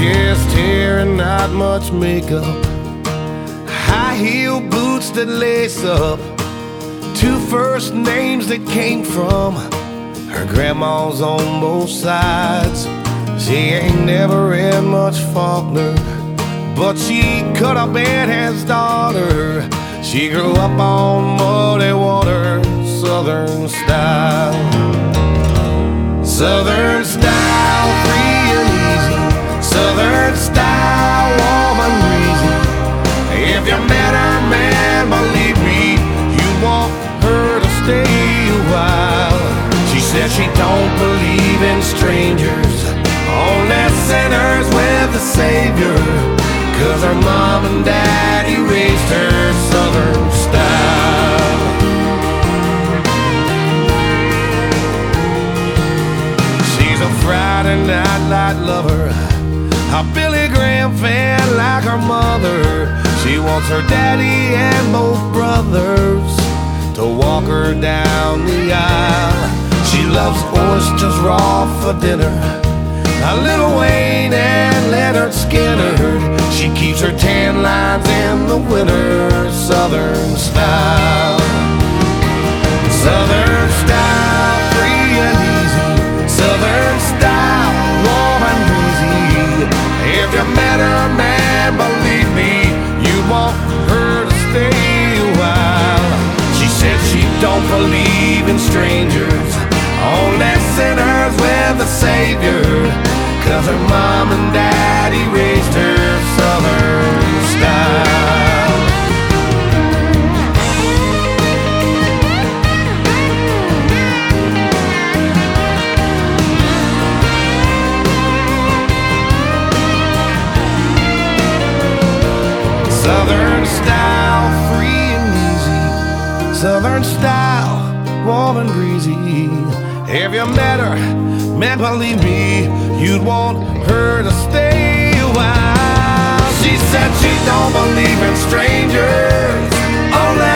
chest hair and not much makeup, high heel boots that lace up, two first names that came from her grandmas on both sides. She ain't never read much Faulkner, but she cut up Aunt Hannah's daughter. She grew up on muddy water, Southern style. Southern style, free and easy. Southern style, warm and breezy. If you met her, man, believe me, you want her to stay a while. She said she don't believe in strangers, only sinners with the Savior, 'cause her mom and daddy raised her Southern style. She's a Friday night light lover, a Billy Graham fan like her mother. She wants her daddy and both brothers to walk her down the aisle. She loves oysters raw for dinner, a Little Wayne and Leonard Skinner. She keeps her tan lines in the winter, Southern style. Southern style, free and easy. Southern style, warm and breezy. If you met her, man, believe me, you want her to stay a while. She said she don't believe in strangers, only sinners with the Savior, 'cause her mom and daddy raised her Southern style. Southern style, free and easy. Southern style, warm and breezy. If you met her, man, believe me, you'd want her to stay a while. She said she don't believe in strangers, only